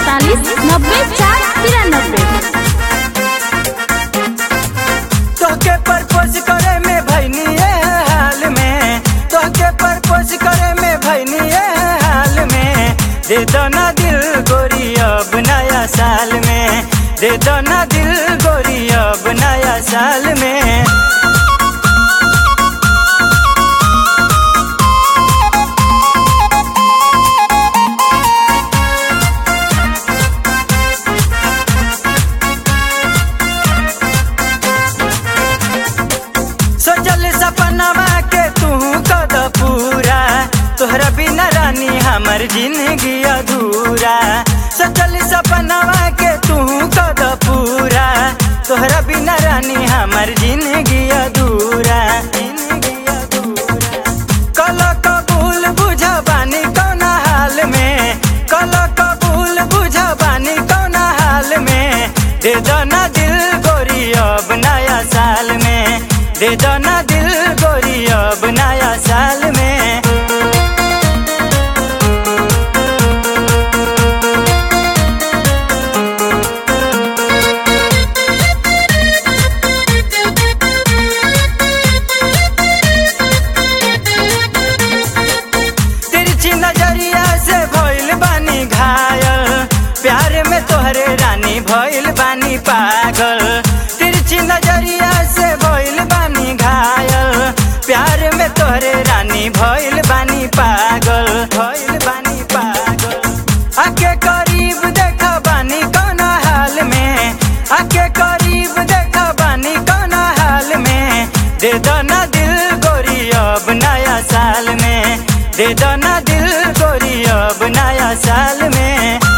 88-90-493। तोके प्रपोज करे में भैनी हाल में, तोके प्रपोज करे में भैनी हाल में। दे दो ना दिल गोरी अब नया साल में, दे दो ना दिल गोरी अब नया साल में। सोचल सपनवा के तू कद पूरा, तोहरा बिना रानी हमर जिंदगी अधूरा। सोचल सपनवा के तू कद पूरा, तोहरा बिना रानी हमर जिंदगी अधूरा। कल कबूल बुझा बानी कौना हाल में, कल कबूल बुझा बानी कौना हाल में। दे दो ना दिल गोरी अब नया साल में, दे दो ना दिल गोरी अब नया साल में। तिरछी नजरिया से भइल बानी घायल, प्यार में तोहरे रानी भइल बानी पागल। तिरछी नजरिया से भइल बानी घायल, प्यार में तोहरे रानी भइल बानी पागल, भइल बानी पागल। आके करीब देखा बानी कौना हाल में, आके करीब देखा बानी कौना हाल में। दे दो ना दिल गोरी अब नया साल में, दे दो ना दिल गोरी अब नया साल में।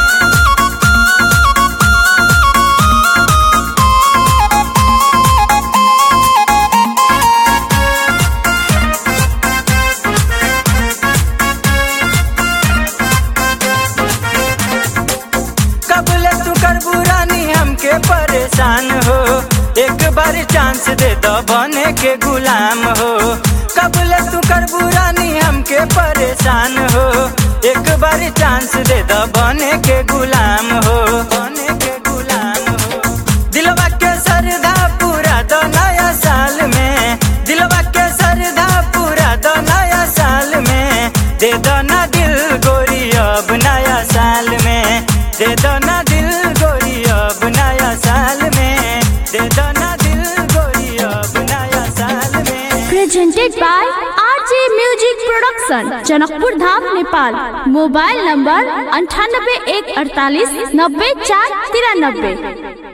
कबले तू करबू रानी हमके परेशान हो, एक बार चांस दे दो बने के गुलाम हो। कबले तू करबू रानी हमके परेशान हो, एक बार चांस दे दो बने के गुलाम हो, बने के गुलाम हो। दिलवा के सरधा पूरा दो नया साल में, दिलवा के सरधा पूरा दो नया साल में। दे दो ना दिल गोरी अब नया साल में, दे दो ना दिल गोरी अब नया साल में, दे दो ना दिल गोरी अब नया साल में। Presented by RJ Music Production, Janakpur Dham, Nepal. Mobile number 98-148-90-493।